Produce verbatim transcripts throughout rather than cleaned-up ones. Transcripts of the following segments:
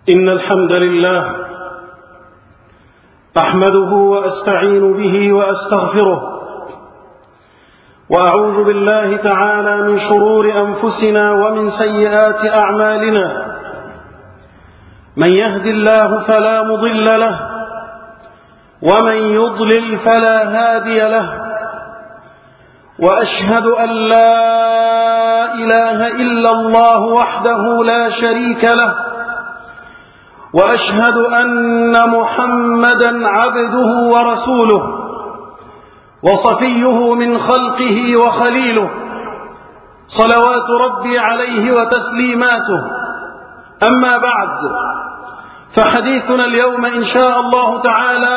إن الحمد لله أحمده وأستعين به وأستغفره، وأعوذ بالله تعالى من شرور أنفسنا ومن سيئات أعمالنا. من يهد الله فلا مضل له، ومن يضلل فلا هادي له، وأشهد أن لا إله إلا الله وحده لا شريك له، وأشهد أن محمدا عبده ورسوله وصفيه من خلقه وخليله، صلوات ربي عليه وتسليماته. أما بعد، فحديثنا اليوم إن شاء الله تعالى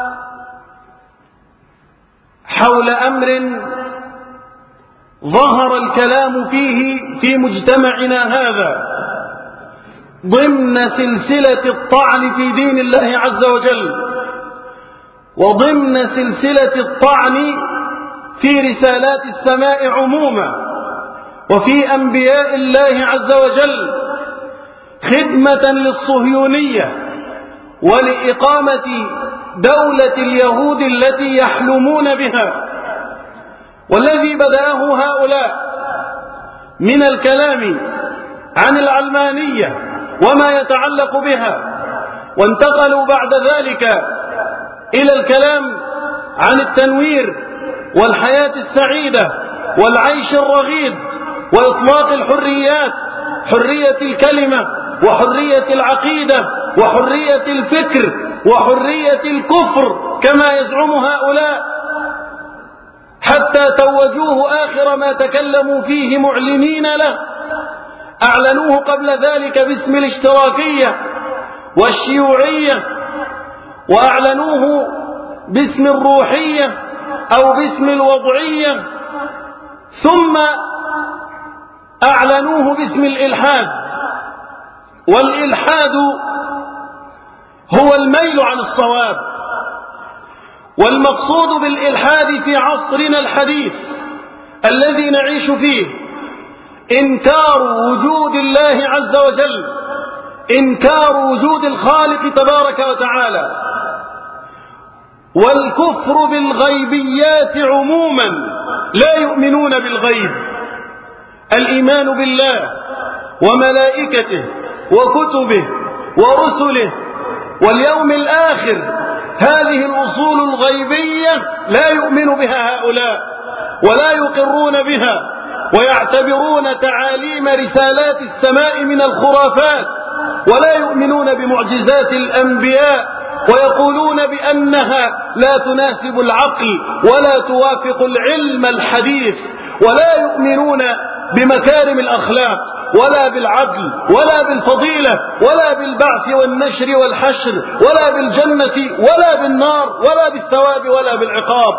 حول أمر ظهر الكلام فيه في مجتمعنا هذا ضمن سلسلة الطعن في دين الله عز وجل، وضمن سلسلة الطعن في رسالات السماء عموما وفي أنبياء الله عز وجل، خدمة للصهيونية ولإقامة دولة اليهود التي يحلمون بها. والذي بدأه هؤلاء من الكلام عن العلمانية وما يتعلق بها، وانتقلوا بعد ذلك إلى الكلام عن التنوير والحياة السعيدة والعيش الرغيد وإطلاق الحريات، حرية الكلمة وحرية العقيدة وحرية الفكر وحرية الكفر كما يزعم هؤلاء، حتى توجوه آخر ما تكلموا فيه معلنين له. أعلنوه قبل ذلك باسم الاشتراكية والشيوعية، وأعلنوه باسم الروحية أو باسم الوضعية، ثم أعلنوه باسم الإلحاد. والإلحاد هو الميل عن الصواب، والمقصود بالإلحاد في عصرنا الحديث الذي نعيش فيه إنكار وجود الله عز وجل، إنكار وجود الخالق تبارك وتعالى، والكفر بالغيبيات عموما. لا يؤمنون بالغيب، الإيمان بالله وملائكته وكتبه ورسله واليوم الآخر، هذه الأصول الغيبية لا يؤمن بها هؤلاء ولا يقرون بها، ويعتبرون تعاليم رسالات السماء من الخرافات، ولا يؤمنون بمعجزات الأنبياء، ويقولون بأنها لا تناسب العقل ولا توافق العلم الحديث، ولا يؤمنون بمكارم الأخلاق ولا بالعدل ولا بالفضيلة ولا بالبعث والنشر والحشر ولا بالجنة ولا بالنار ولا بالثواب ولا بالعقاب.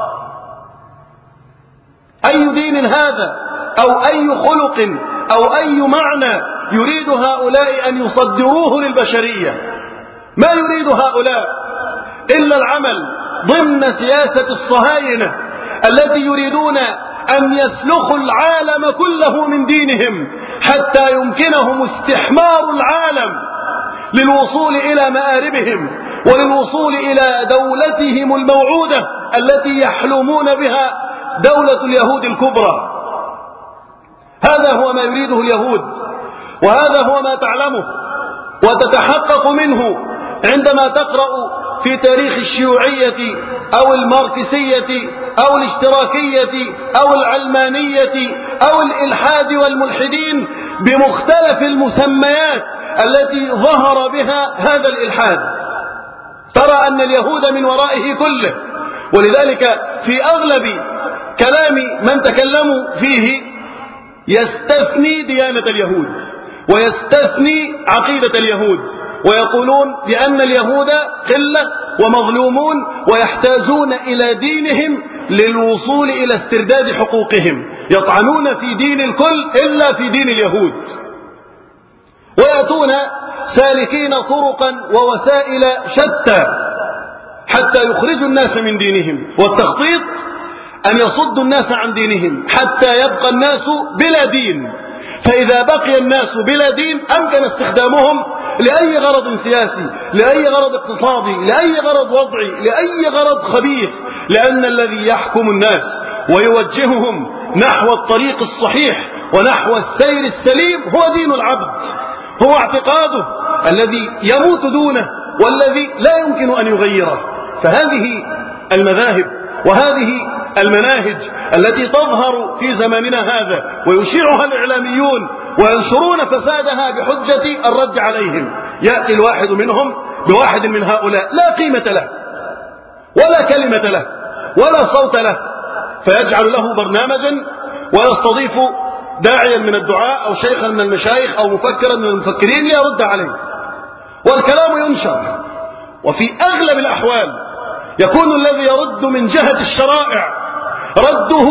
أي دين هذا أو أي خلق أو أي معنى يريد هؤلاء أن يصدروه للبشرية؟ ما يريد هؤلاء إلا العمل ضمن سياسة الصهاينة التي يريدون أن يسلخوا العالم كله من دينهم حتى يمكنهم استحمار العالم للوصول إلى مآربهم وللوصول إلى دولتهم الموعودة التي يحلمون بها، دولة اليهود الكبرى. هذا هو ما يريده اليهود، وهذا هو ما تعلمه وتتحقق منه عندما تقرأ في تاريخ الشيوعية أو الماركسية أو الاشتراكية أو العلمانية أو الإلحاد والملحدين بمختلف المسميات التي ظهر بها هذا الإلحاد. ترى أن اليهود من ورائه كله، ولذلك في أغلب كلام من تكلموا فيه يستثني ديانة اليهود ويستثني عقيدة اليهود، ويقولون بأن اليهود قلة ومظلومون ويحتاجون إلى دينهم للوصول إلى استرداد حقوقهم، يطعنون في دين الكل إلا في دين اليهود، ويأتون سالكين طرقا ووسائل شتى حتى يخرجوا الناس من دينهم، والتخطيط أن يصدوا الناس عن دينهم حتى يبقى الناس بلا دين. فإذا بقي الناس بلا دين أمكن استخدامهم لأي غرض سياسي، لأي غرض اقتصادي، لأي غرض وضعي، لأي غرض خبيث، لأن الذي يحكم الناس ويوجههم نحو الطريق الصحيح ونحو السير السليم هو دين العبد، هو اعتقاده الذي يموت دونه والذي لا يمكن أن يغيره. فهذه المذاهب وهذه المناهج التي تظهر في زماننا هذا ويشيعها الإعلاميون وينشرون فسادها بحجة الرد عليهم، يأتي الواحد منهم بواحد من هؤلاء لا قيمة له ولا كلمة له ولا صوت له، فيجعل له برنامجا ويستضيف داعيا من الدعاء أو شيخا من المشايخ أو مفكرا من المفكرين ليرد عليه، والكلام ينشر. وفي أغلب الأحوال يكون الذي يرد من جهة الشرائع رده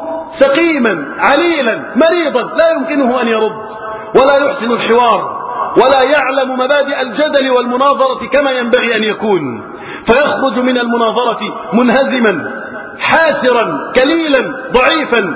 سقيما عليلا مريضا لا يمكنه أن يرد ولا يحسن الحوار ولا يعلم مبادئ الجدل والمناظرة كما ينبغي أن يكون، فيخرج من المناظرة منهزما حاسرا كليلا ضعيفا،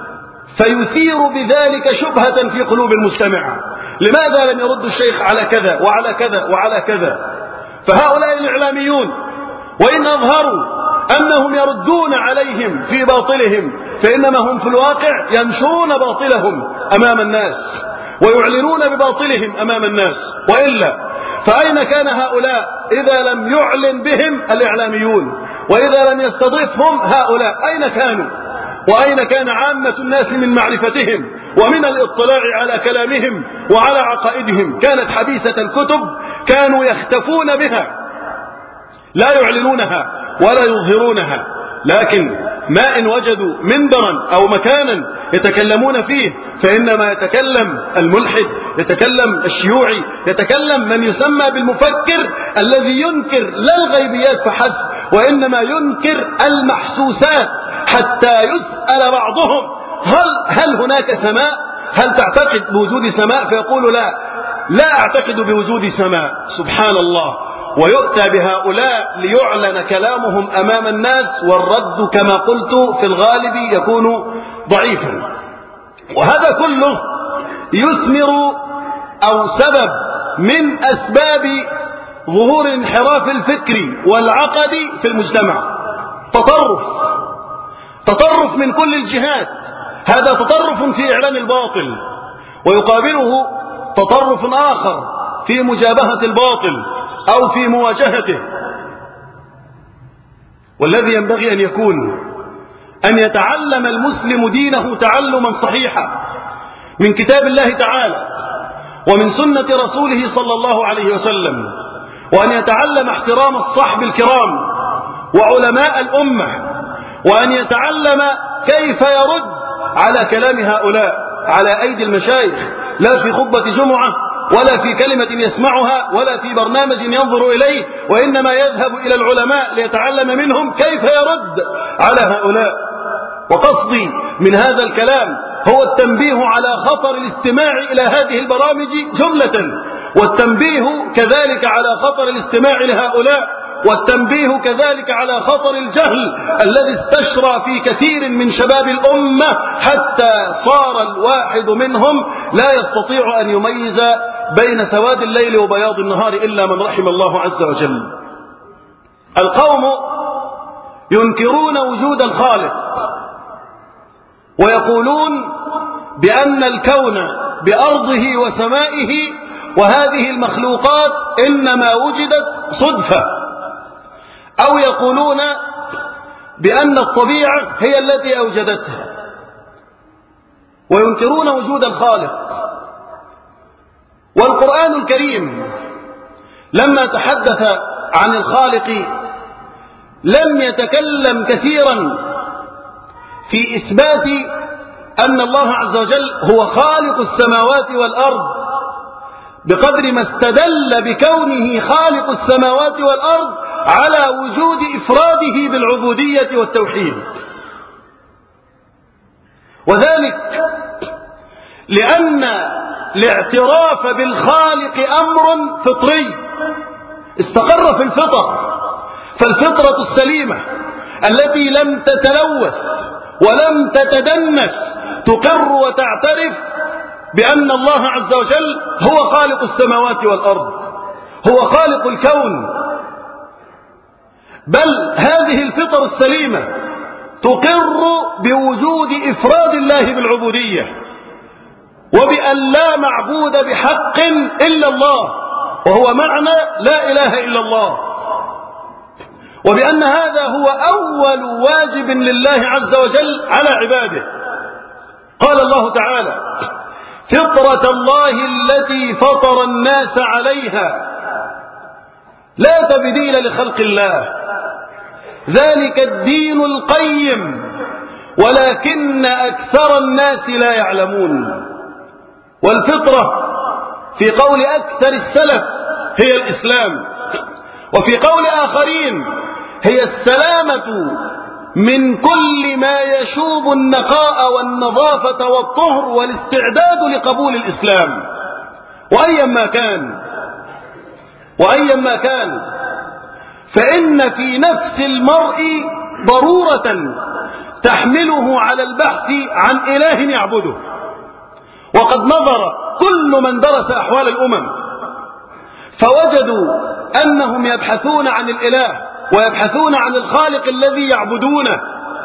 فيثير بذلك شبهة في قلوب المستمع. لماذا لم يرد الشيخ على كذا وعلى كذا وعلى كذا؟ فهؤلاء الإعلاميون وإن أظهروا أنهم يردون عليهم في باطلهم فإنما هم في الواقع ينشرون باطلهم أمام الناس ويعلنون بباطلهم أمام الناس. وإلا فأين كان هؤلاء إذا لم يعلن بهم الإعلاميون، وإذا لم يستضيفهم هؤلاء أين كانوا؟ وأين كان عامة الناس من معرفتهم ومن الاطلاع على كلامهم وعلى عقائدهم؟ كانت حبيسة الكتب، كانوا يختفون بها لا يعلنونها ولا يظهرونها. لكن ما إن وجدوا منبرا أو مكانا يتكلمون فيه فإنما يتكلم الملحد، يتكلم الشيوعي، يتكلم من يسمى بالمفكر الذي ينكر لا الغيبيات فحسب وإنما ينكر المحسوسات، حتى يسأل بعضهم هل, هل هناك سماء؟ هل تعتقد بوجود سماء؟ فيقول لا لا أعتقد بوجود سماء. سبحان الله. ويؤتى بهؤلاء ليعلن كلامهم أمام الناس، والرد كما قلت في الغالب يكون ضعيفا. وهذا كله يثمر أو سبب من أسباب ظهور الانحراف الفكري والعقدي في المجتمع. تطرف تطرف من كل الجهات، هذا تطرف في إعلان الباطل، ويقابله تطرف آخر في مجابهة الباطل أو في مواجهته. والذي ينبغي أن يكون أن يتعلم المسلم دينه تعلما صحيحا من كتاب الله تعالى ومن سنة رسوله صلى الله عليه وسلم، وأن يتعلم احترام الصحب الكرام وعلماء الأمة، وأن يتعلم كيف يرد على كلام هؤلاء على أيدي المشايخ، لا في خطبة جمعة ولا في كلمة يسمعها ولا في برنامج ينظر إليه، وإنما يذهب إلى العلماء ليتعلم منهم كيف يرد على هؤلاء. وقصدي من هذا الكلام هو التنبيه على خطر الاستماع إلى هذه البرامج جملة، والتنبيه كذلك على خطر الاستماع لهؤلاء، والتنبيه كذلك على خطر الجهل الذي استشرى في كثير من شباب الأمة حتى صار الواحد منهم لا يستطيع أن يميز بين سواد الليل وبياض النهار إلا من رحم الله عز وجل. القوم ينكرون وجود الخالق ويقولون بأن الكون بأرضه وسمائه وهذه المخلوقات إنما وجدت صدفة، أو يقولون بأن الطبيعة هي التي أوجدتها، وينكرون وجود الخالق. والقرآن الكريم لما تحدث عن الخالق لم يتكلم كثيرا في إثبات أن الله عز وجل هو خالق السماوات والأرض بقدر ما استدل بكونه خالق السماوات والأرض على وجود إفراده بالعبودية والتوحيد. وذلك لأن الاعتراف بالخالق أمر فطري استقر في الفطر، فالفطرة السليمة التي لم تتلوث ولم تتدنس تقر وتعترف بأن الله عز وجل هو خالق السماوات والأرض. هو خالق الكون، بل هذه الفطر السليمة تقر بوجود إفراد الله بالعبودية، وبأن لا معبود بحق إلا الله، وهو معنى لا إله إلا الله، وبأن هذا هو أول واجب لله عز وجل على عباده. قال الله تعالى: فطرة الله التي فطر الناس عليها لا تبديل لخلق الله، ذلك الدين القيم ولكن أكثر الناس لا يعلمون. والفطرة في قول أكثر السلف هي الإسلام، وفي قول آخرين هي السلامة من كل ما يشوب النقاء والنظافة والطهر والاستعداد لقبول الإسلام. وأيا ما كان وأيا ما كان فإن في نفس المرء ضرورة تحمله على البحث عن إله يعبده. وقد نظر كل من درس أحوال الأمم فوجدوا أنهم يبحثون عن الإله ويبحثون عن الخالق الذي يعبدونه،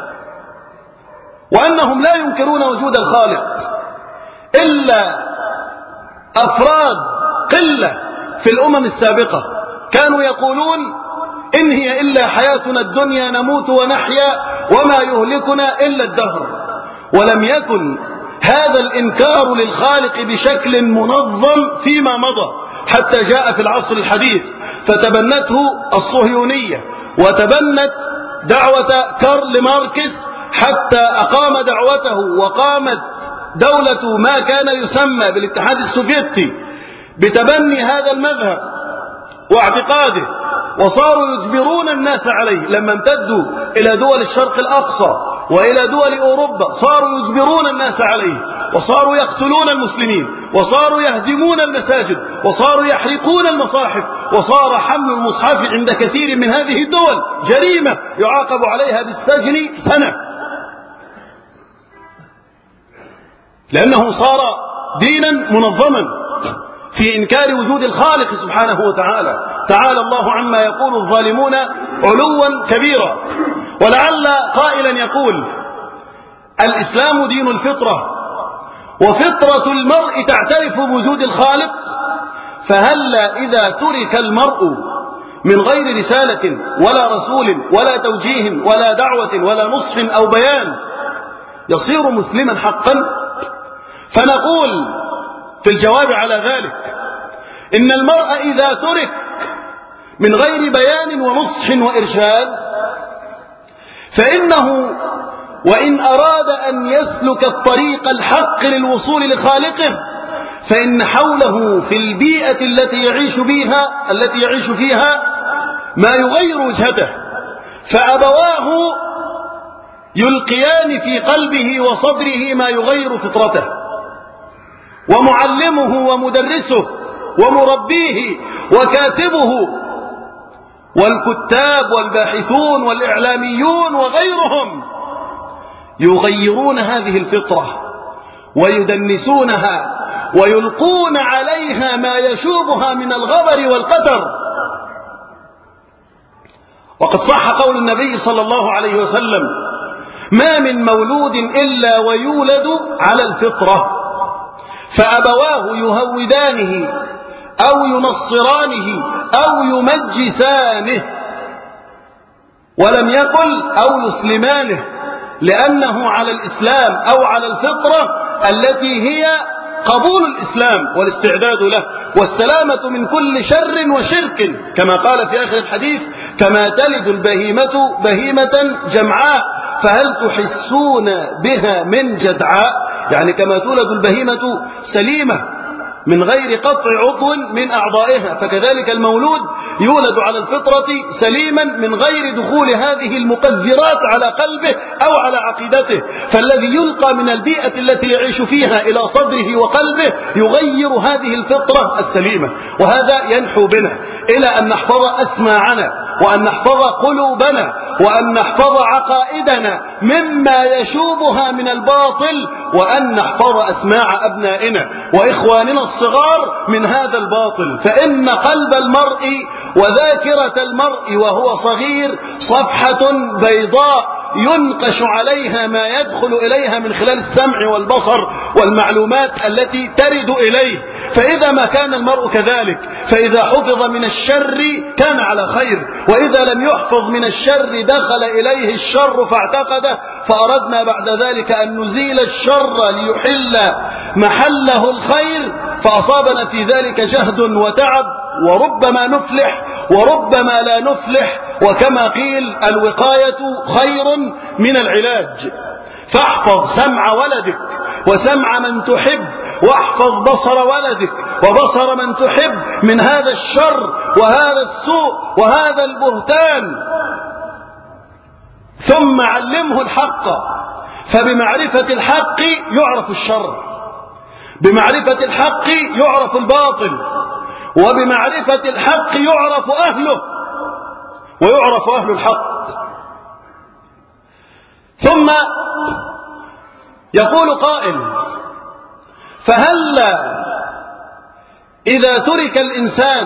وأنهم لا ينكرون وجود الخالق، إلا أفراد قلة في الأمم السابقة كانوا يقولون إن هي إلا حياتنا الدنيا نموت ونحيا وما يهلكنا إلا الدهر. ولم يكن هذا الإنكار للخالق بشكل منظم فيما مضى حتى جاء في العصر الحديث فتبنته الصهيونية وتبنت دعوة كارل ماركس حتى أقام دعوته، وقامت دولة ما كان يسمى بالاتحاد السوفيتي بتبني هذا المذهب واعتقاده، وصاروا يجبرون الناس عليه. لما امتدوا إلى دول الشرق الأقصى وإلى دول أوروبا صاروا يجبرون الناس عليه، وصاروا يقتلون المسلمين، وصاروا يهدمون المساجد، وصاروا يحرقون المصاحف، وصار حمل المصحف عند كثير من هذه الدول جريمة يعاقب عليها بالسجن سنة، لأنه صار دينا منظما في إنكار وجود الخالق سبحانه وتعالى. تعالى الله عما يقول الظالمون علوا كبيرا. ولعل قائلا يقول: الإسلام دين الفطرة، وفطرة المرء تعترف بوجود الخالق، فهلا إذا ترك المرء من غير رسالة ولا رسول ولا توجيه ولا دعوة ولا نصح أو بيان يصير مسلما حقا؟ فنقول في الجواب على ذلك إن المرء إذا ترك من غير بيان ونصح وإرشاد فإنه وإن أراد أن يسلك الطريق الحق للوصول لخالقه فإن حوله في البيئة التي يعيش بها التي يعيش فيها ما يغير وجهته، فأبواه يلقيان في قلبه وصدره ما يغير فطرته، ومعلمه ومدرسه ومربيه وكاتبه والكتاب والباحثون والإعلاميون وغيرهم يغيرون هذه الفطرة ويدنسونها ويلقون عليها ما يشوبها من الغبر والقدر. وقد صح قول النبي صلى الله عليه وسلم: ما من مولود إلا ويولد على الفطرة، فأبواه يهودانه أو ينصرانه أو يمجسانه، ولم يقل أو يسلمانه، لأنه على الإسلام أو على الفطرة التي هي قبول الإسلام والاستعداد له والسلامة من كل شر وشرك، كما قال في آخر الحديث: كما تلد البهيمة بهيمة جمعاء فهل تحسون بها من جدعاء، يعني كما تولد البهيمة سليمة من غير قطع عضو من أعضائها، فكذلك المولود يولد على الفطرة سليما من غير دخول هذه المقذرات على قلبه أو على عقيدته، فالذي يلقى من البيئة التي يعيش فيها إلى صدره وقلبه يغير هذه الفطرة السليمة. وهذا ينحو بنا إلى أن نحفظ أسماعنا وأن نحفظ قلوبنا وأن نحفظ عقائدنا مما يشوبها من الباطل، وأن نحفظ أسماع أبنائنا وإخواننا الصغار من هذا الباطل. فإن قلب المرء وذاكرة المرء وهو صغير صفحة بيضاء ينقش عليها ما يدخل إليها من خلال السمع والبصر والمعلومات التي ترد إليه. فإذا ما كان المرء كذلك، فإذا حفظ من الشر كان على خير، وإذا لم يحفظ من الشر دخل إليه الشر فاعتقده. فأردنا بعد ذلك أن نزيل الشر ليحل محله الخير، فأصابنا في ذلك جهد وتعب، وربما نفلح وربما لا نفلح. وكما قيل الوقاية خير من العلاج. فاحفظ سمع ولدك وسمع من تحب، واحفظ بصر ولدك وبصر من تحب من هذا الشر وهذا السوء وهذا البهتان. ثم علمه الحق، فبمعرفة الحق يعرف الشر، بمعرفة الحق يعرف الباطل، وبمعرفة الحق يعرف أهله ويعرف أهل الحق. ثم يقول قائل: فهل إذا ترك الإنسان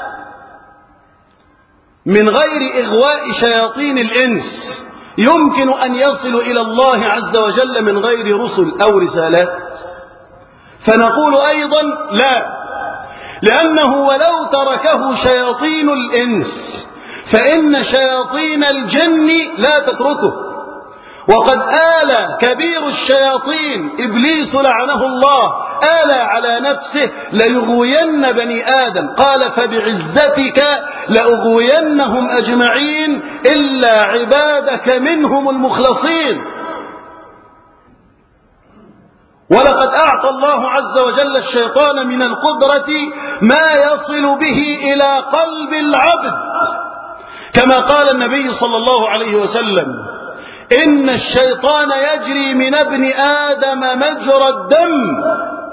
من غير إغواء شياطين الإنس يمكن أن يصل إلى الله عز وجل من غير رسل أو رسالات؟ فنقول أيضا لا، لأنه ولو تركه شياطين الإنس فإن شياطين الجن لا تتركه. وقد آل كبير الشياطين إبليس لعنه الله آل على نفسه ليغوين بني آدم، قال: فبعزتك لأغوينهم أجمعين إلا عبادك منهم المخلصين. ولقد أعطى الله عز وجل الشيطان من القدرة ما يصل به إلى قلب العبد، كما قال النبي صلى الله عليه وسلم: إن الشيطان يجري من ابن آدم مجرى الدم،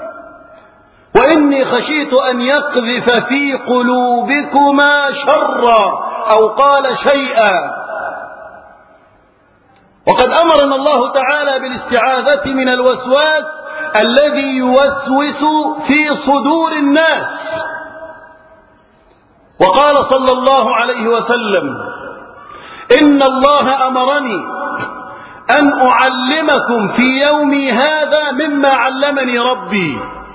وإني خشيت أن يقذف في قلوبكما شرا، أو قال شيئا. وقد أمرنا الله تعالى بالاستعاذة من الوسواس الذي يوسوس في صدور الناس. وقال صلى الله عليه وسلم: إن الله أمرني أن أعلمكم في يومي هذا مما علمني ربي.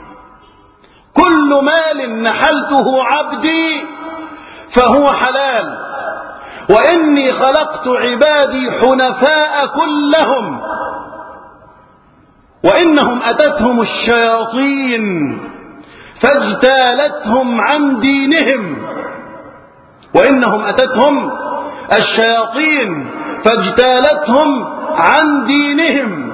كل مال نحلته عبدي فهو حلال، وإني خلقت عبادي حنفاء كلهم، وإنهم أتتهم الشياطين فاجتالتهم عن دينهم وإنهم أتتهم الشياطين فاجتالتهم عن دينهم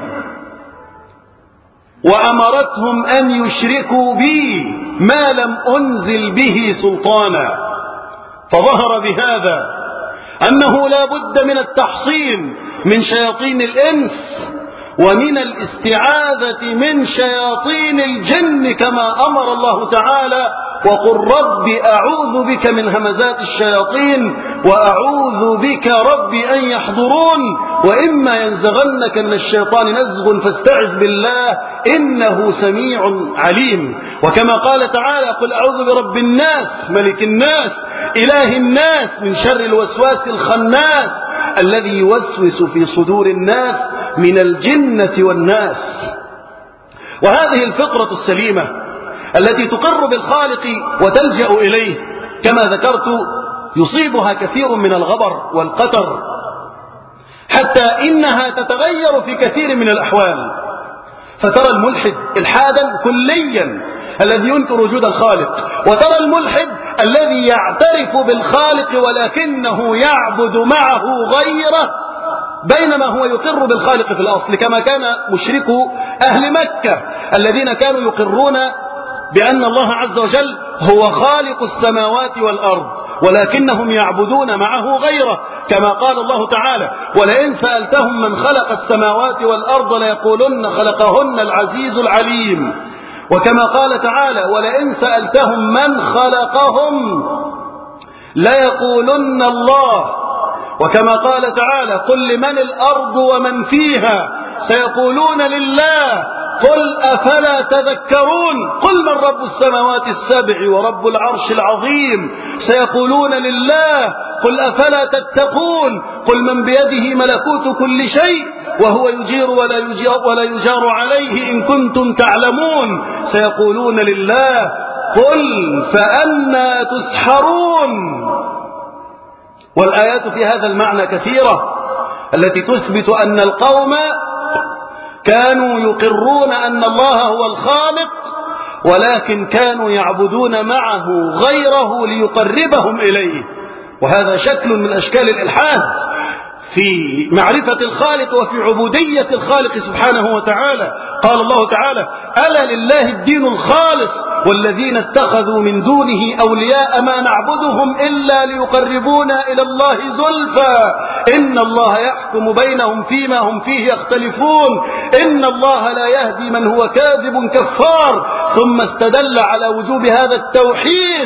وأمرتهم أن يشركوا بي ما لم أنزل به سلطانا. فظهر بهذا أنه لا بد من التحصين من شياطين الإنس ومن الاستعاذة من شياطين الجن، كما أمر الله تعالى: وقل رب أعوذ بك من همزات الشياطين وأعوذ بك رب أن يحضرون، وإما ينزغنك من الشيطان نزغ فاستعذ بالله إنه سميع عليم. وكما قال تعالى: قل أعوذ برب الناس ملك الناس إله الناس من شر الوسواس الخناس الذي يوسوس في صدور الناس من الجنة والناس. وهذه الفطرة السليمة التي تقر بالخالق وتلجأ إليه كما ذكرت يصيبها كثير من الغبر والقتر، حتى إنها تتغير في كثير من الأحوال. فترى الملحد إلحادا كليا الذي ينكر وجود الخالق، وترى الملحد الذي يعترف بالخالق ولكنه يعبد معه غيره، بينما هو يقر بالخالق في الأصل، كما كان مشركو أهل مكة الذين كانوا يقرون بأن الله عز وجل هو خالق السماوات والأرض، ولكنهم يعبدون معه غيره، كما قال الله تعالى: ولئن سألتهم من خلق السماوات والأرض ليقولن خلقهن العزيز العليم. وكما قال تعالى: ولئن سألتهم من خلقهم ليقولن الله. وكما قال تعالى قل لمن الأرض ومن فيها سيقولون لله قل أفلا تذكرون قل من رب السماوات السبع ورب العرش العظيم سيقولون لله قل أفلا تتقون قل من بيده ملكوت كل شيء وهو يجير ولا يجار, ولا يجار عليه إن كنتم تعلمون سيقولون لله قل فأنى تسحرون. والآيات في هذا المعنى كثيرة التي تثبت أن القوم كانوا يقرون أن الله هو الخالق ولكن كانوا يعبدون معه غيره ليقربهم إليه، وهذا شكل من أشكال الإلحاد في معرفة الخالق وفي عبودية الخالق سبحانه وتعالى. قال الله تعالى ألا لله الدين الخالص والذين اتخذوا من دونه أولياء ما نعبدهم إلا ليقربونا إلى الله زلفى إن الله يحكم بينهم فيما هم فيه يختلفون إن الله لا يهدي من هو كاذب كفار. ثم استدل على وجوب هذا التوحيد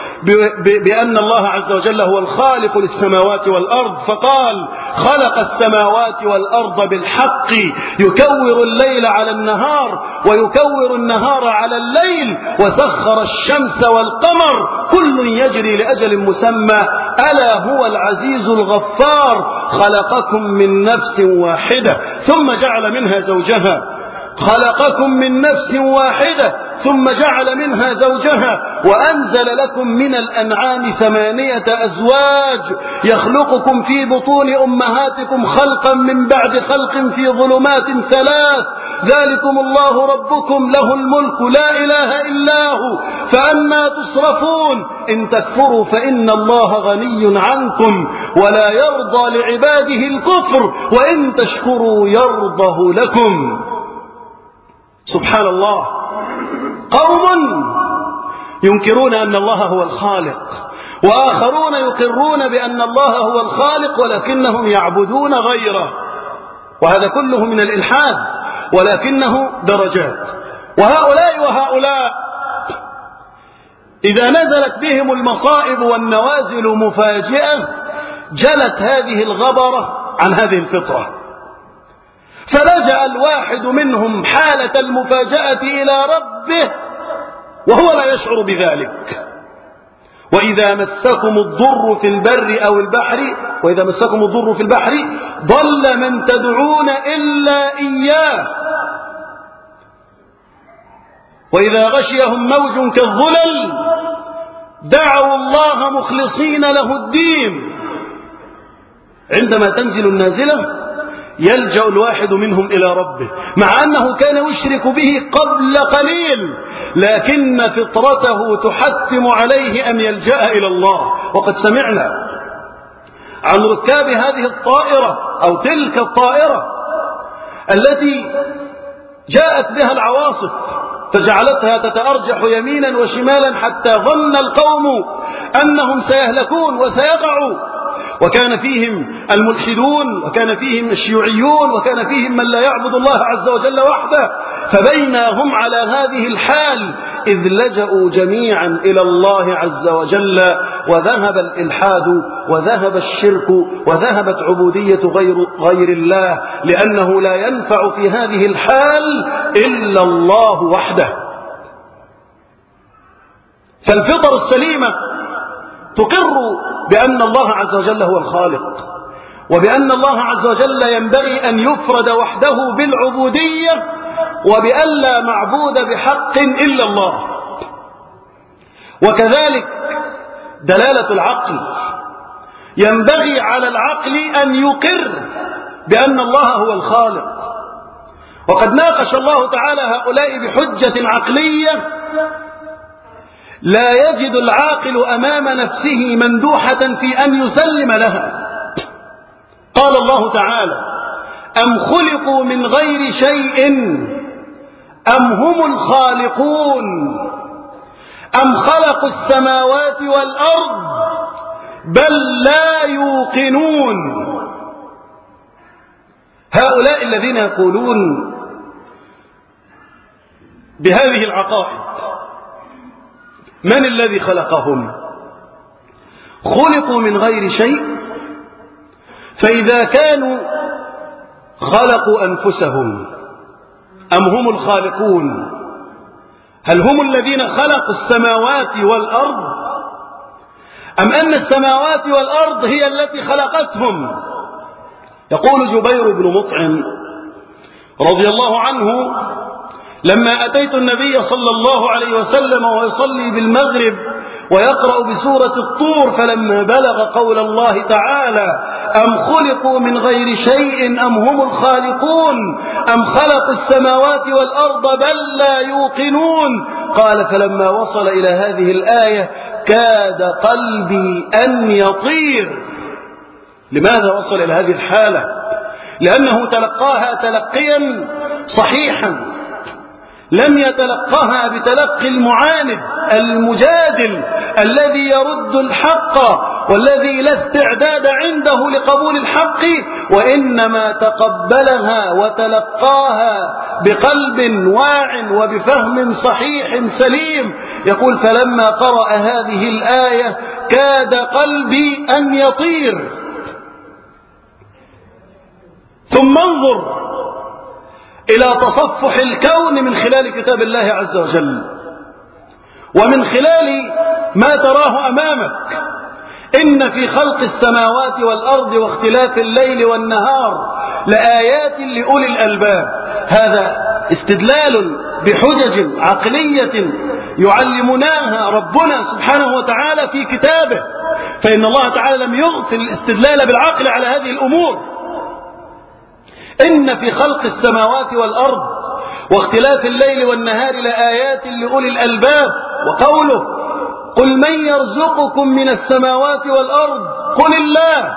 بأن الله عز وجل هو الخالق للسماوات والأرض، فقال خلق السماوات والأرض بالحق يكور الليل على النهار ويكور النهار على الليل وسخر الشمس والقمر كل يجري لأجل مسمى ألا هو العزيز الغفار خلقكم من نفس واحدة ثم جعل منها زوجها خلقكم من نفس واحدة ثم جعل منها زوجها وأنزل لكم من الأنعام ثمانية أزواج يخلقكم في بطون أمهاتكم خلقا من بعد خلق في ظلمات ثلاث ذلكم الله ربكم له الملك لا إله إلا هو فأنا تصرفون إن تكفروا فإن الله غني عنكم ولا يرضى لعباده الكفر وإن تشكروا يرضه لكم. سبحان الله، قوم ينكرون أن الله هو الخالق وآخرون يقرون بأن الله هو الخالق ولكنهم يعبدون غيره، وهذا كله من الإلحاد ولكنه درجات. وهؤلاء وهؤلاء إذا نزلت بهم المصائب والنوازل مفاجئة جلت هذه الغبرة عن هذه الفطرة، فلجأ الواحد منهم حالة المفاجأة إلى ربه وهو لا يشعر بذلك. وإذا مسكم الضر في البر أو البحر وإذا مسكم الضر في البحر ضل من تدعون إلا إياه وإذا غشيهم موج كالظلل دعوا الله مخلصين له الدين. عندما تنزل النازلة يلجأ الواحد منهم إلى ربه مع أنه كان يشرك به قبل قليل لكن فطرته تحتم عليه أن يلجأ إلى الله. وقد سمعنا عن ركاب هذه الطائرة أو تلك الطائرة التي جاءت بها العواصف فجعلتها تتأرجح يمينا وشمالا حتى ظن القوم أنهم سيهلكون وسيقعوا، وكان فيهم الملحدون وكان فيهم الشيوعيون وكان فيهم من لا يعبد الله عز وجل وحده. فبينا هم على هذه الحال إذ لجأوا جميعا إلى الله عز وجل وذهب الإلحاد وذهب الشرك وذهبت عبودية غير, غير الله لأنه لا ينفع في هذه الحال إلا الله وحده. فالفطر السليمة تقر بأن الله عز وجل هو الخالق وبأن الله عز وجل ينبغي أن يفرد وحده بالعبودية وبأن لا معبود بحق إلا الله. وكذلك دلالة العقل ينبغي على العقل أن يقر بأن الله هو الخالق. وقد ناقش الله تعالى هؤلاء بحجة عقلية لا يجد العاقل أمام نفسه مندوحة في أن يسلم لها. قال الله تعالى أم خلقوا من غير شيء أم هم الخالقون أم خلقوا السماوات والأرض بل لا يوقنون. هؤلاء الذين يقولون بهذه العقائد من الذي خلقهم؟ خلقوا من غير شيء؟ فإذا كانوا خلقوا أنفسهم أم هم الخالقون؟ هل هم الذين خلقوا السماوات والأرض أم أن السماوات والأرض هي التي خلقتهم؟ يقول جبير بن مطعم رضي الله عنه: لما أتيت النبي صلى الله عليه وسلم ويصلي بالمغرب ويقرأ بسورة الطور، فلما بلغ قول الله تعالى: أم خلقوا من غير شيء أم هم الخالقون أم خلقوا السماوات والأرض بل لا يوقنون، قال: فلما وصل إلى هذه الآية كاد قلبي أن يطير. لماذا وصل إلى هذه الحالة؟ لأنه تلقاها تلقيا صحيحا، لم يتلقاها بتلقي المعاند المجادل الذي يرد الحق والذي لا استعداد عنده لقبول الحق، وإنما تقبلها وتلقاها بقلب واع وبفهم صحيح سليم. يقول: فلما قرأ هذه الآية كاد قلبي أن يطير. ثم انظر إلى تصفح الكون من خلال كتاب الله عز وجل ومن خلال ما تراه أمامك. إن في خلق السماوات والأرض واختلاف الليل والنهار لآيات لأولي الألباب. هذا استدلال بحجج عقلية يعلمناها ربنا سبحانه وتعالى في كتابه، فإن الله تعالى لم يغفل الاستدلال بالعقل على هذه الأمور. إن في خلق السماوات والأرض واختلاف الليل والنهار لآيات لأولي الألباب. وقوله: قل من يرزقكم من السماوات والأرض؟ قل الله.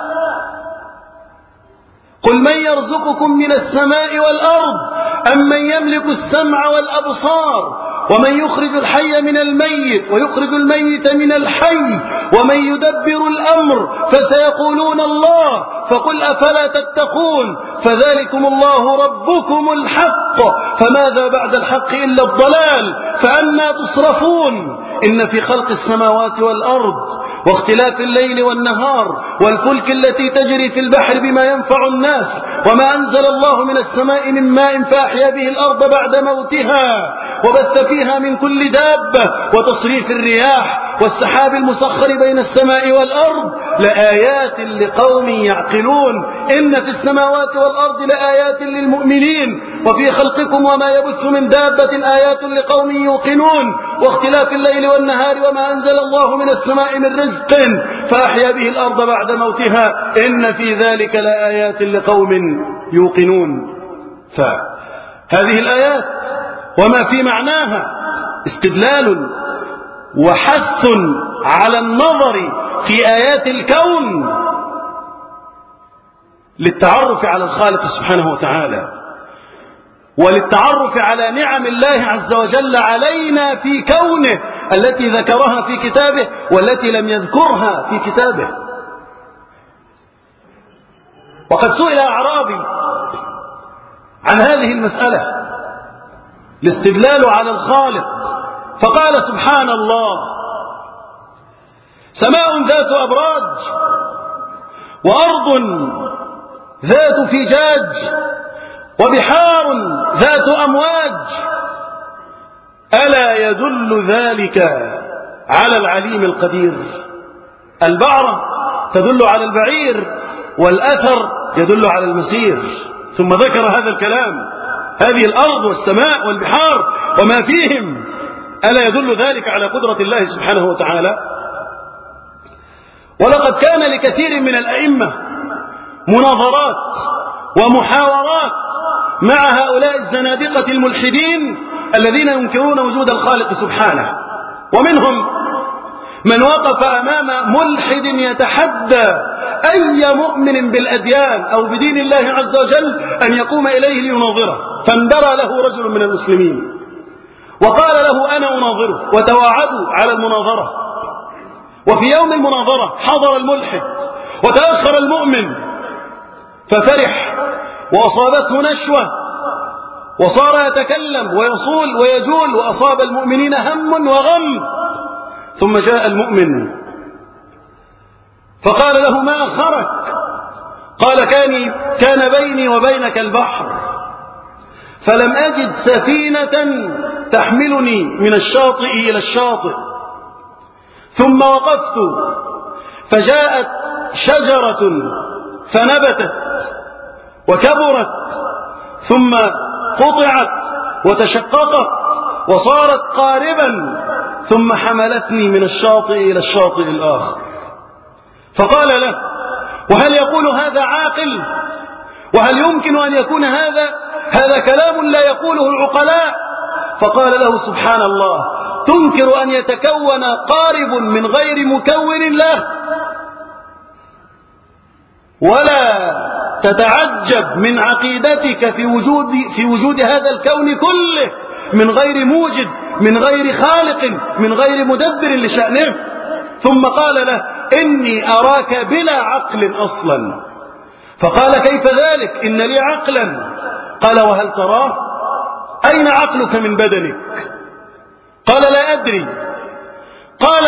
قل من يرزقكم من السماء والأرض أم من يملك السمع والأبصار ومن يخرج الحي من الميت ويخرج الميت من الحي ومن يدبر الأمر فسيقولون الله، فقل أفلا تتقون، فذلكم الله ربكم الحق، فماذا بعد الحق إلا الضلال، فأنا تصرفون. إن في خلق السماوات والأرض واختلاف الليل والنهار والفلك التي تجري في البحر بما ينفع الناس وما أنزل الله من السماء من ماء فأحيا به الأرض بعد موتها وبث فيها من كل دابة وتصريف الرياح والسحاب المسخر بين السماء والأرض لآيات لقوم يعقلون. إن في السماوات والأرض لآيات للمؤمنين وفي خلقكم وما يبث من دابة آيات لقوم يوقنون واختلاف الليل والنهار وما أنزل الله من السماء من رزق فأحيا به الأرض بعد موتها إن في ذلك لآيات لقوم يوقنون. فهذه الآيات وما في معناها استدلال وحث على النظر في آيات الكون للتعرف على الخالق سبحانه وتعالى وللتعرف على نعم الله عز وجل علينا في كونه التي ذكرها في كتابه والتي لم يذكرها في كتابه. وقد سئل أعرابي عن هذه المسألة الاستدلال على الخالق فقال: سبحان الله، سماء ذات أبراج وأرض ذات فجاج وبحار ذات أمواج، ألا يدل ذلك على العليم القدير؟ البعرة تدل على البعير والأثر يدل على المسير. ثم ذكر هذا الكلام: هذه الأرض والسماء والبحار وما فيهم، ألا يدل ذلك على قدرة الله سبحانه وتعالى؟ ولقد كان لكثير من الأئمة مناظرات ومحاورات مع هؤلاء الزنادقة الملحدين الذين ينكرون وجود الخالق سبحانه، ومنهم من وقف أمام ملحد يتحدى أي مؤمن بالأديان أو بدين الله عز وجل أن يقوم إليه ليناظره، فاندرى له رجل من المسلمين وقال له: أنا أناظره، وتواعدوا على المناظرة. وفي يوم المناظرة حضر الملحد وتأخر المؤمن ففرح وأصابته نشوة وصار يتكلم ويصول ويجول وأصاب المؤمنين هم وغم. ثم جاء المؤمن فقال له: ما أخرك؟ قال: كان, كان بيني وبينك البحر، فلم أجد سفينة تحملني من الشاطئ إلى الشاطئ، ثم وقفت فجاءت شجرة فنبتت وكبرت، ثم قطعت وتشققت وصارت قاربا، ثم حملتني من الشاطئ إلى الشاطئ الآخر. فقال له: وهل يقول هذا عاقل؟ وهل يمكن أن يكون هذا هذا كلام لا يقوله العقلاء؟ فقال له: سبحان الله، تنكر أن يتكون قارب من غير مكون له، ولا تتعجب من عقيدتك في وجود في وجود هذا الكون كله من غير موجد، من غير خالق، من غير مدبر لشأنه. ثم قال له: إني أراك بلا عقل أصلا. فقال: كيف ذلك؟ إن لي عقلا. قال: وهل تراه؟ أين عقلك من بدنك؟ قال: لا أدري. قال: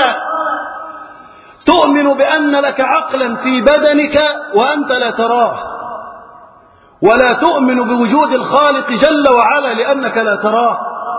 تؤمن بأن لك عقلا في بدنك وأنت لا تراه، ولا تؤمن بوجود الخالق جل وعلا لأنك لا تراه.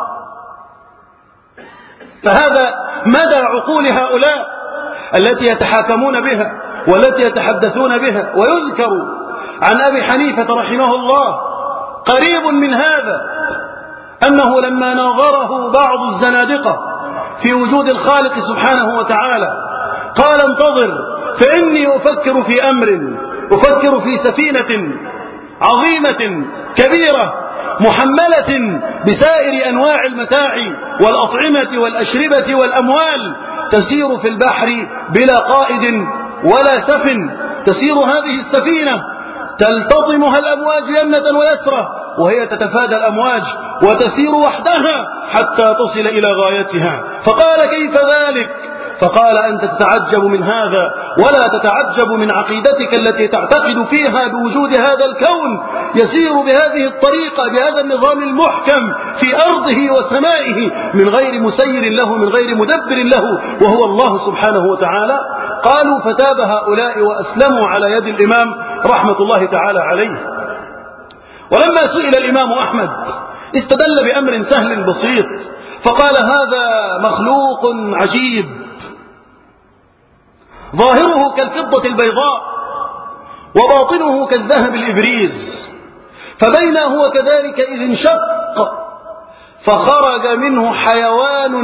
فهذا مدى عقول هؤلاء التي يتحاكمون بها والتي يتحدثون بها. ويذكر عن أبي حنيفة رحمه الله قريب من هذا أنه لما ناظره بعض الزنادقة في وجود الخالق سبحانه وتعالى قال: انتظر، فإني أفكر في أمر، أفكر في سفينة عظيمة كبيرة محملة بسائر أنواع المتاع والأطعمة والأشربة والأموال، تسير في البحر بلا قائد ولا سفن. تسير هذه السفينة تلتطمها الأمواج يمنة ويسرى، وهي تتفادى الأمواج وتسير وحدها حتى تصل إلى غايتها. فقال: كيف ذلك؟ فقال: أنت تتعجب من هذا ولا تتعجب من عقيدتك التي تعتقد فيها بوجود هذا الكون يسير بهذه الطريقة بهذا النظام المحكم في أرضه وسمائه من غير مسير له، من غير مدبر له، وهو الله سبحانه وتعالى. قالوا: فتاب هؤلاء وأسلموا على يد الإمام رحمة الله تعالى عليه. ولما سئل الإمام أحمد استدل بأمر سهل بسيط، فقال: هذا مخلوق عجيب، ظاهره كالفضة البيضاء وباطنه كالذهب الإبريز، فبين هو كذلك إذ انشق فخرج منه حيوان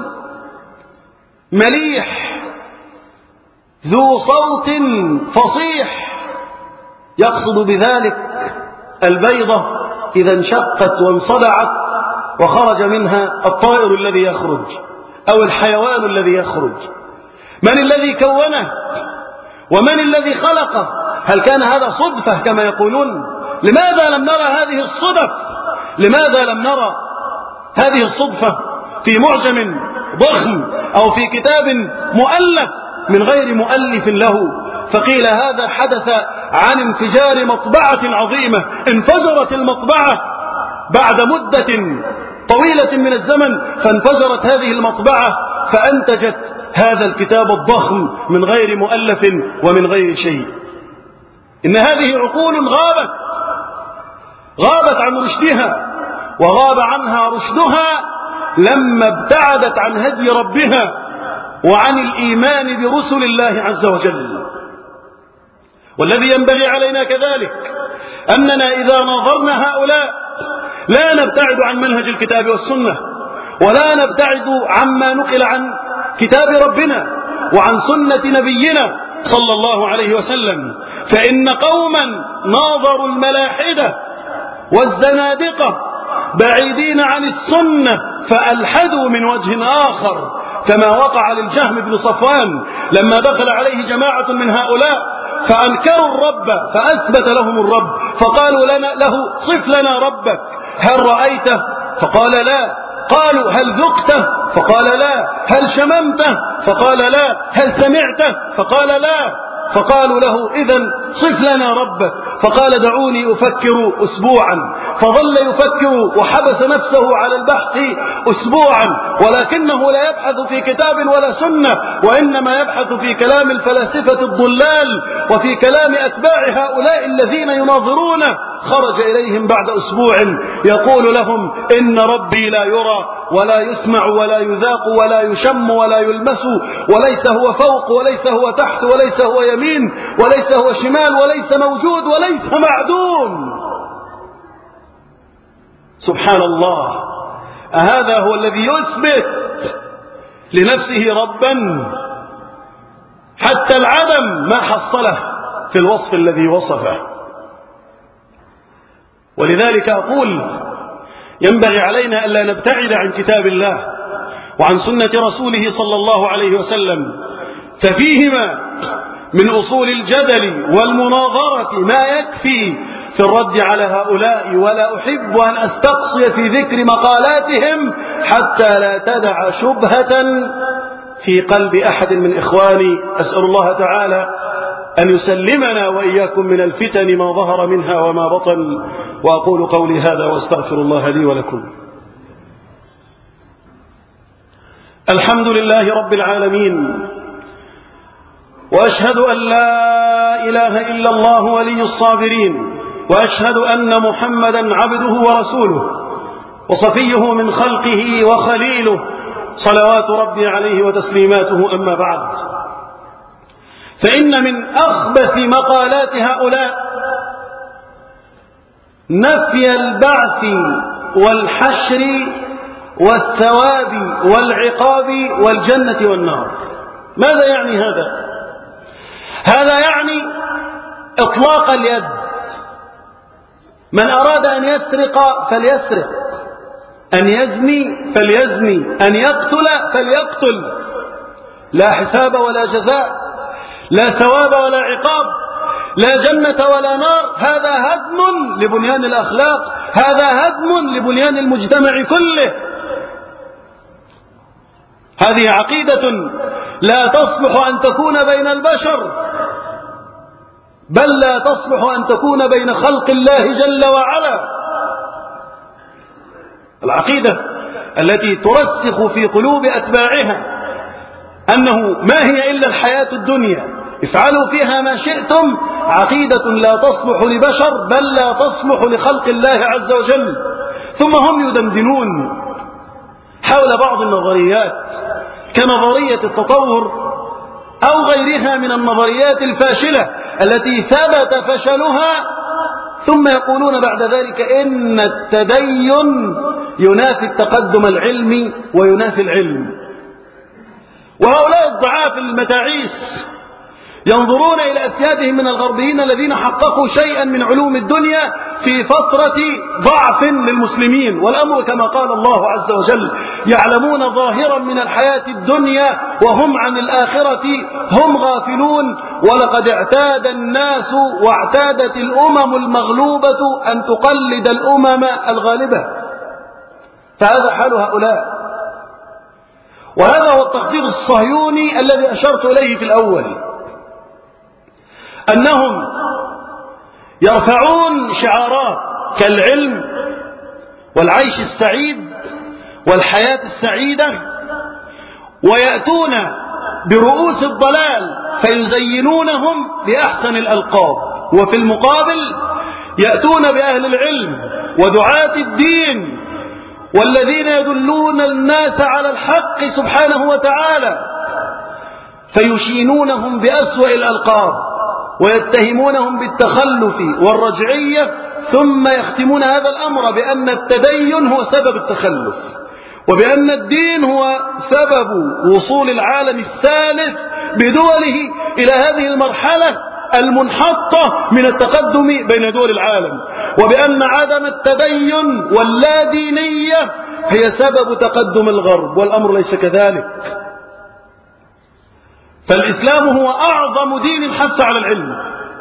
مليح ذو صوت فصيح، يقصد بذلك البيضة إذا انشقت وانصدعت وخرج منها الطائر الذي يخرج أو الحيوان الذي يخرج. من الذي كونه؟ ومن الذي خلقه؟ هل كان هذا صدفة كما يقولون؟ لماذا لم نرى هذه الصدف؟ لماذا لم نرى هذه الصدفة في معجم ضخم أو في كتاب مؤلف من غير مؤلف له؟ فقيل هذا حدث عن انفجار مطبعة عظيمة، انفجرت المطبعة بعد مدة طويلة من الزمن، فانفجرت هذه المطبعة فأنتجت هذا الكتاب الضخم من غير مؤلف ومن غير شيء. إن هذه عقول غابت غابت عن رشدها، وغاب عنها رشدها لما ابتعدت عن هدي ربها وعن الإيمان برسل الله عز وجل. والذي ينبغي علينا كذلك أننا إذا نظرنا هؤلاء لا نبتعد عن منهج الكتاب والسنة، ولا نبتعد عما نقل عن كتاب ربنا وعن سنة نبينا صلى الله عليه وسلم. فإن قوما ناظروا الملاحدة والزنادقة بعيدين عن السنة فألحدوا من وجه آخر، كما وقع للجهم بن صفوان لما دخل عليه جماعة من هؤلاء فأنكروا الرب فأثبت لهم الرب، فقالوا لنا له: صف لنا ربك، هل رأيته؟ فقال: لا. قالوا: هل ذقته؟ فقال: لا. هل شممته؟ فقال: لا. هل سمعته؟ فقال: لا. فقالوا له إذن صف لنا ربك، فقال دعوني أفكر أسبوعا، فظل يفكر وحبس نفسه على البحث أسبوعا، ولكنه لا يبحث في كتاب ولا سنة، وإنما يبحث في كلام الفلاسفة الضلال وفي كلام أتباع هؤلاء الذين يناظرونه. خرج إليهم بعد أسبوع يقول لهم إن ربي لا يرى ولا يسمع ولا يذاق ولا يشم ولا يلمس، وليس هو فوق وليس هو تحت وليس هو يمين وليس هو شمال وليس موجود وليس معدوم. سبحان الله، أهذا هو الذي يثبت لنفسه ربا حتى العدم ما حصله في الوصف الذي وصفه. ولذلك أقول ينبغي علينا ألا نبتعد عن كتاب الله وعن سنة رسوله صلى الله عليه وسلم، ففيهما من أصول الجدل والمناظرة ما يكفي في الرد على هؤلاء، ولا أحب أن أستقصي في ذكر مقالاتهم حتى لا تدع شبهة في قلب أحد من إخواني. أسأل الله تعالى أن يسلمنا وإياكم من الفتن ما ظهر منها وما بطن. وأقول قولي هذا وأستغفر الله لي ولكم. الحمد لله رب العالمين، وأشهد أن لا إله إلا الله ولي الصابرين، وأشهد أن محمدا عبده ورسوله وصفيه من خلقه وخليله، صلوات ربي عليه وتسليماته. أما بعد، فإن من أخبث مقالات هؤلاء نفي البعث والحشر والثواب والعقاب والجنة والنار. ماذا يعني هذا؟ هذا يعني إطلاق اليد. من أراد أن يسرق فليسرق، أن يزني فليزني، أن يقتل فليقتل، لا حساب ولا جزاء، لا ثواب ولا عقاب، لا جنة ولا نار. هذا هدم لبنيان الأخلاق، هذا هدم لبنيان المجتمع كله. هذه عقيدة لا تصلح أن تكون بين البشر، بل لا تصلح أن تكون بين خلق الله جل وعلا. العقيدة التي ترسخ في قلوب أتباعها أنه ما هي إلا الحياة الدنيا، افعلوا فيها ما شئتم، عقيدة لا تصلح لبشر بل لا تصلح لخلق الله عز وجل. ثم هم يدندنون حول بعض النظريات كنظرية التطور أو غيرها من النظريات الفاشلة التي ثبت فشلها، ثم يقولون بعد ذلك إن التدين ينافي التقدم العلمي وينافي العلم. وهؤلاء الضعاف المتاعيس ينظرون إلى أسيادهم من الغربيين الذين حققوا شيئا من علوم الدنيا في فترة ضعف للمسلمين، والأمر كما قال الله عز وجل: يعلمون ظاهرا من الحياة الدنيا وهم عن الآخرة هم غافلون، ولقد اعتاد الناس واعتادت الأمم المغلوبة أن تقلد الأمم الغالبة. فهذا حال هؤلاء، وهذا هو التخطيط الصهيوني الذي أشرت إليه في الأول، أنهم يرفعون شعارات كالعلم والعيش السعيد والحياة السعيدة، ويأتون برؤوس الضلال فيزينونهم بأحسن الألقاب، وفي المقابل يأتون بأهل العلم ودعاة الدين والذين يدلون الناس على الحق سبحانه وتعالى فيشينونهم بأسوأ الألقاب ويتهمونهم بالتخلف والرجعية، ثم يختمون هذا الأمر بأن التدين هو سبب التخلف، وبأن الدين هو سبب وصول العالم الثالث بدوله إلى هذه المرحلة المنحطة من التقدم بين دول العالم، وبأن عدم التدين واللادينية هي سبب تقدم الغرب، والأمر ليس كذلك. فالإسلام هو أعظم دين حث على العلم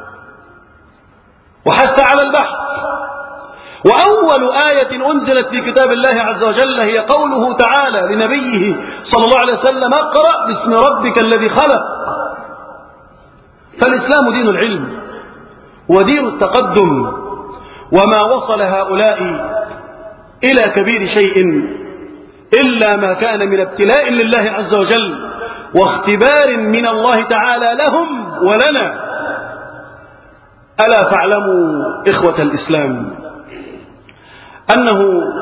وحث على البحث. وأول آية أنزلت في كتاب الله عز وجل هي قوله تعالى لنبيه صلى الله عليه وسلم: اقرأ باسم ربك الذي خلق. فالإسلام دين العلم ودين التقدم، وما وصل هؤلاء إلى كبير شيء إلا ما كان من ابتلاء لله عز وجل واختبار من الله تعالى لهم ولنا. ألا فاعلموا إخوة الإسلام أنه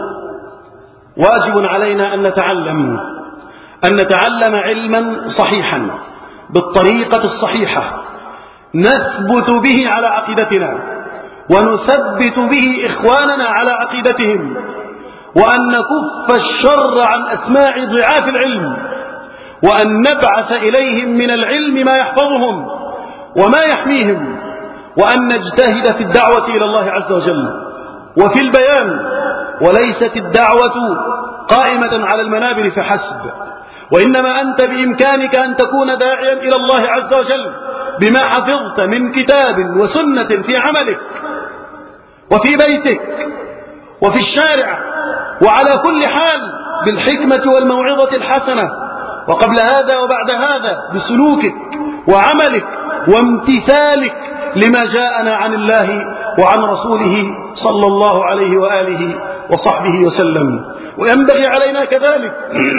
واجب علينا أن نتعلم أن نتعلم علما صحيحا بالطريقة الصحيحة نثبت به على عقيدتنا ونثبت به إخواننا على عقيدتهم، وأن نكف الشر عن أسماع ضعاف العلم، وأن نبعث إليهم من العلم ما يحفظهم وما يحميهم، وأن نجتهد في الدعوة إلى الله عز وجل وفي البيان، وليست الدعوة قائمة على المنابر فحسب، وإنما أنت بإمكانك أن تكون داعيا إلى الله عز وجل بما حفظت من كتاب وسنة في عملك وفي بيتك وفي الشارع وعلى كل حال بالحكمة والموعظة الحسنة، وقبل هذا وبعد هذا بسلوكك وعملك وامتثالك لما جاءنا عن الله وعن رسوله صلى الله عليه وآله وصحبه وسلم. وينبغي علينا كذلك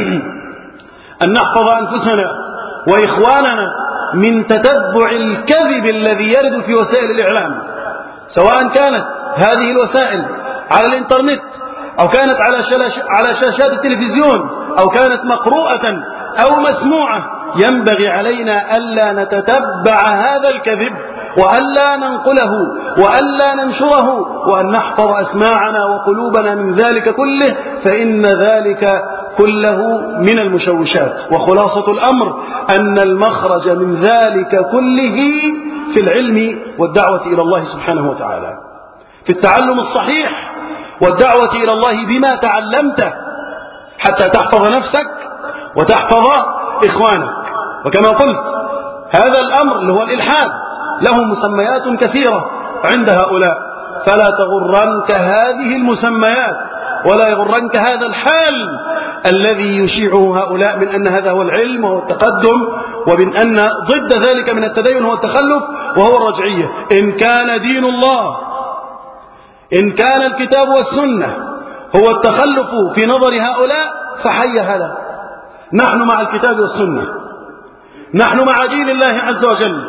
أن نحفظ أنفسنا وإخواننا من تتبع الكذب الذي يرد في وسائل الإعلام، سواء كانت هذه الوسائل على الإنترنت أو كانت على شاشات التلفزيون أو كانت مقروءة أو مسموعة. ينبغي علينا ألا نتتبع هذا الكذب وألا ننقله وألا ننشره، وأن نحفظ أسماعنا وقلوبنا من ذلك كله، فإن ذلك كله من المشوشات. وخلاصة الأمر أن المخرج من ذلك كله في العلم والدعوة إلى الله سبحانه وتعالى، في التعلم الصحيح والدعوة إلى الله بما تعلمته حتى تحفظ نفسك وتحفظ إخوانك. وكما قلت هذا الأمر اللي هو الإلحاد له مسميات كثيرة عند هؤلاء، فلا تغرنك هذه المسميات ولا يغرنك هذا الحال الذي يشيعه هؤلاء من أن هذا هو العلم وهو التقدم، ومن أن ضد ذلك من التدين هو التخلف وهو الرجعية. إن كان دين الله، إن كان الكتاب والسنة هو التخلف في نظر هؤلاء فحي هلا، نحن مع الكتاب والسنة، نحن مع دين الله عز وجل،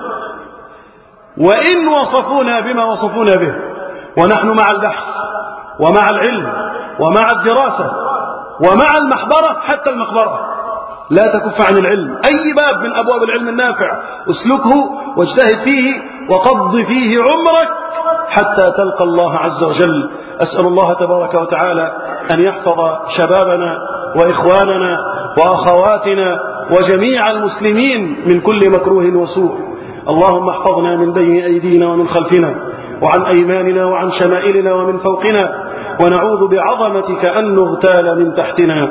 وإن وصفونا بما وصفونا به، ونحن مع البحث ومع العلم ومع الدراسة ومع المحبرة حتى المقبرة، لا تكف عن العلم. أي باب من أبواب العلم النافع اسلكه واجتهد فيه وقض فيه عمرك حتى تلقى الله عز وجل. أسأل الله تبارك وتعالى أن يحفظ شبابنا وإخواننا وأخواتنا وجميع المسلمين من كل مكروه وسوء. اللهم احفظنا من بين أيدينا ومن خلفنا وعن أيماننا وعن شمائلنا ومن فوقنا، ونعوذ بعظمتك أن نغتال من تحتنا.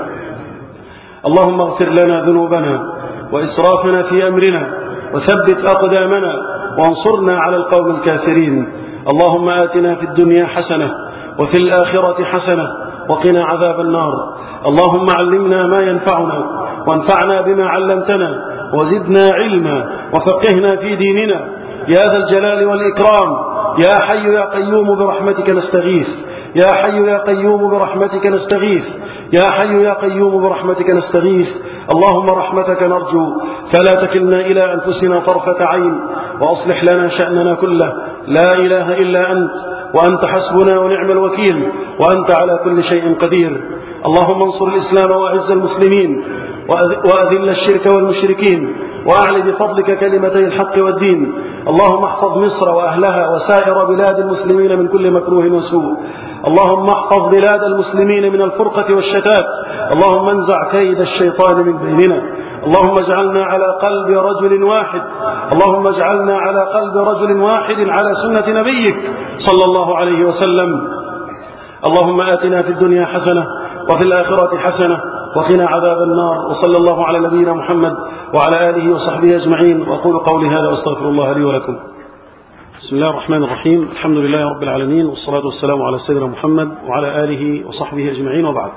اللهم اغفر لنا ذنوبنا وإسرافنا في أمرنا وثبت أقدامنا وانصرنا على القوم الكافرين. اللهم آتنا في الدنيا حسنة وفي الآخرة حسنة وقنا عذاب النار. اللهم علمنا ما ينفعنا وانفعنا بما علمتنا وزدنا علما وفقهنا في ديننا يا ذا الجلال والإكرام. يا حي يا قيوم برحمتك نستغيث، يا حي يا قيوم برحمتك نستغيث، يا حي يا قيوم برحمتك نستغيث. اللهم رحمتك نرجو فلا تكلنا إلى أنفسنا طرفة عين، وأصلح لنا شأننا كله. لا إله إلا أنت، وأنت حسبنا ونعم الوكيل، وأنت على كل شيء قدير. اللهم انصر الإسلام وأعز المسلمين، وأذل الشرك والمشركين، وأعل بفضلك كلمتي الحق والدين. اللهم احفظ مصر وأهلها وسائر بلاد المسلمين من كل مكروه وسوء. اللهم احفظ بلاد المسلمين من الفرقة والشتات. اللهم انزع كيد الشيطان من بيننا. اللهم اجعلنا على قلب رجل واحد، اللهم اجعلنا على قلب رجل واحد على سنة نبيك صلى الله عليه وسلم. اللهم آتنا في الدنيا حسنة وفي الآخرة حسنة وقنا عذاب النار. وصلى الله على نبينا محمد وعلى آله وصحبه أجمعين. وأقول قولي هذا واستغفر الله لي ولكم. بسم الله الرحمن الرحيم. الحمد لله رب العالمين، والصلاة والسلام على سيدنا محمد وعلى آله وصحبه أجمعين، وبعد.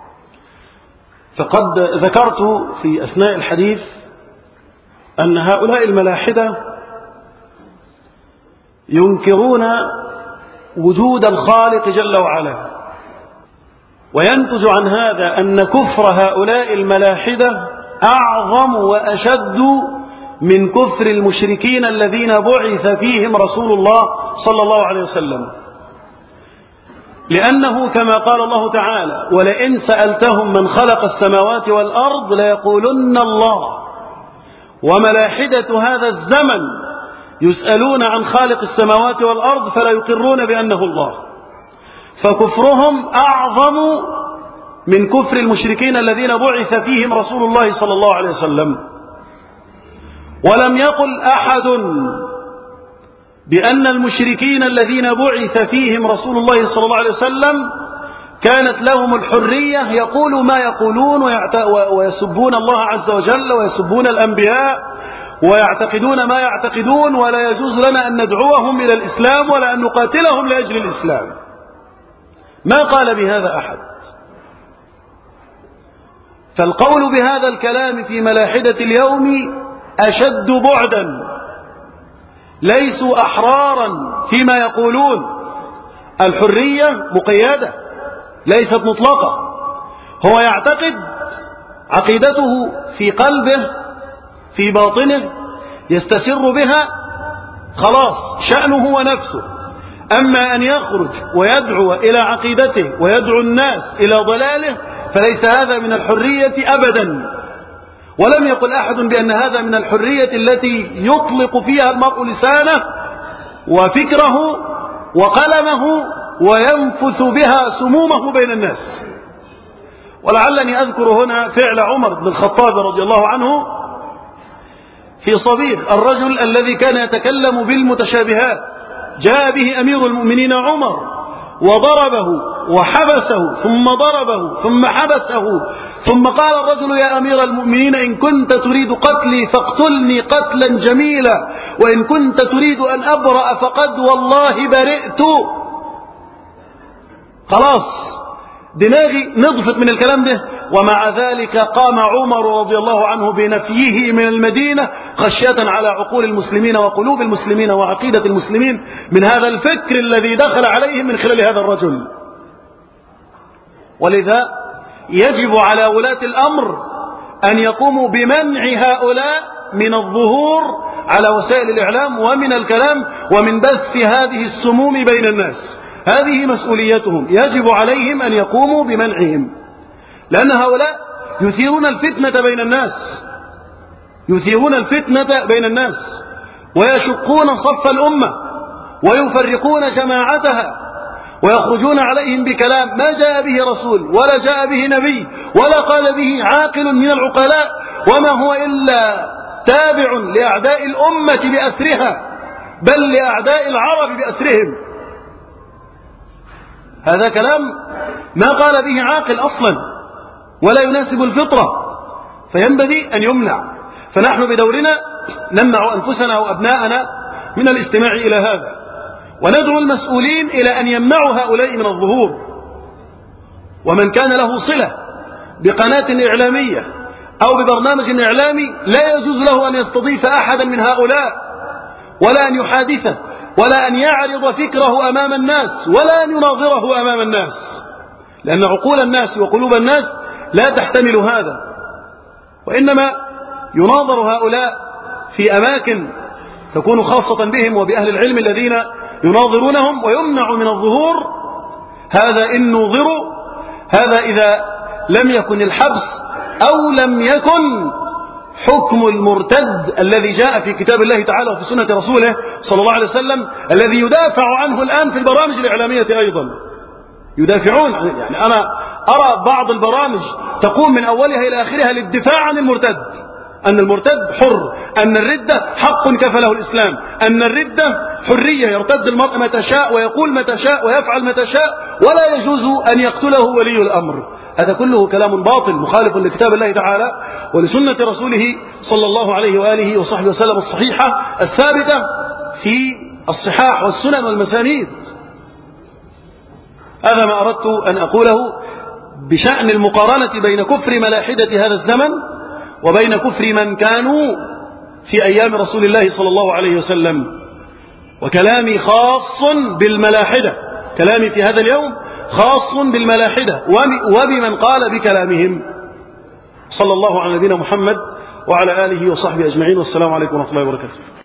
فقد ذكرت في أثناء الحديث أن هؤلاء الملاحدة ينكرون وجود الخالق جل وعلا. وينتج عن هذا أن كفر هؤلاء الملاحدة أعظم وأشد من كفر المشركين الذين بعث فيهم رسول الله صلى الله عليه وسلم، لأنه كما قال الله تعالى: ولئن سألتهم من خلق السماوات والأرض ليقولن الله. وملاحدة هذا الزمن يسألون عن خالق السماوات والأرض فلا يقرون بأنه الله، فكفرهم أعظم من كفر المشركين الذين بعث فيهم رسول الله صلى الله عليه وسلم. ولم يقل أحد بأن المشركين الذين بعث فيهم رسول الله صلى الله عليه وسلم كانت لهم الحرية يقولوا ما يقولون ويسبون الله عز وجل ويسبون الأنبياء ويعتقدون ما يعتقدون، ولا يجوز لنا أن ندعوهم إلى الإسلام ولا أن نقاتلهم لأجل الإسلام. ما قال بهذا أحد. فالقول بهذا الكلام في ملاحدة اليوم أشد بعدا، ليسوا أحرارا فيما يقولون. الحرية مقيدة ليست مطلقة. هو يعتقد عقيدته في قلبه في باطنه يستسر بها، خلاص شأنه ونفسه. أما أن يخرج ويدعو إلى عقيدته ويدعو الناس إلى ضلاله فليس هذا من الحرية أبدا. ولم يقل أحد بأن هذا من الحرية التي يطلق فيها المرء لسانه وفكره وقلمه وينفث بها سمومه بين الناس. ولعلني أذكر هنا فعل عمر بن الخطاب رضي الله عنه في صبيغ، الرجل الذي كان يتكلم بالمتشابهات. جاء به أمير المؤمنين عمر وضربه وحبسه ثم ضربه ثم حبسه، ثم قال الرجل: يا أمير المؤمنين إن كنت تريد قتلي فاقتلني قتلا جميلا، وإن كنت تريد أن أبرأ فقد والله برئت. خلاص دماغي نضفت من الكلام ده. ومع ذلك قام عمر رضي الله عنه بنفيه من المدينة خشية على عقول المسلمين وقلوب المسلمين وعقيدة المسلمين من هذا الفكر الذي دخل عليهم من خلال هذا الرجل. ولذا يجب على ولاة الأمر أن يقوموا بمنع هؤلاء من الظهور على وسائل الإعلام ومن الكلام ومن بث هذه السموم بين الناس. هذه مسؤوليتهم، يجب عليهم أن يقوموا بمنعهم، لأن هؤلاء يثيرون الفتنة بين الناس يثيرون الفتنة بين الناس ويشقون صف الأمة ويفرقون جماعتها ويخرجون عليهم بكلام ما جاء به رسول ولا جاء به نبي ولا قال به عاقل من العقلاء، وما هو إلا تابع لأعداء الأمة بأسرها، بل لأعداء العرب بأسرهم. هذا كلام ما قال به عاقل أصلا ولا يناسب الفطرة، فينبغي أن يمنع. فنحن بدورنا نمنع أنفسنا وأبناءنا من الاستماع إلى هذا، وندعو المسؤولين إلى أن يمنعوا هؤلاء من الظهور. ومن كان له صلة بقناة إعلامية أو ببرنامج إعلامي لا يجوز له أن يستضيف أحدا من هؤلاء ولا أن يحادثه ولا أن يعرض فكره أمام الناس ولا أن يناظره أمام الناس، لأن عقول الناس وقلوب الناس لا تحتمل هذا. وإنما يناظر هؤلاء في أماكن تكون خاصة بهم وبأهل العلم الذين يناظرونهم، ويمنع من الظهور. هذا إن نوظروا، هذا إذا لم يكن الحبس أو لم يكن حكم المرتد الذي جاء في كتاب الله تعالى وفي سنة رسوله صلى الله عليه وسلم، الذي يدافع عنه الآن في البرامج الإعلامية أيضا. يدافعون عن، يعني أنا أرى بعض البرامج تقوم من أولها إلى آخرها للدفاع عن المرتد، أن المرتد حر، أن الردة حق كفله الإسلام، أن الردة حرية، يرتد المرء متى شاء ويقول متى شاء ويفعل متى شاء ولا يجوز أن يقتله ولي الأمر. هذا كله كلام باطل مخالف لكتاب الله تعالى ولسنة رسوله صلى الله عليه وآله وصحبه وسلم الصحيحة الثابتة في الصحاح والسنن والمسانيد. هذا ما أردت أن أقوله بشأن المقارنة بين كفر ملاحدة هذا الزمن وبين كفر من كانوا في أيام رسول الله صلى الله عليه وسلم. وكلامي خاص بالملاحدة، كلامي في هذا اليوم خاص بالملاحدة وبمن قال بكلامهم. صلى الله على نبينا محمد وعلى آله وصحبه أجمعين، والسلام عليكم ورحمة الله وبركاته.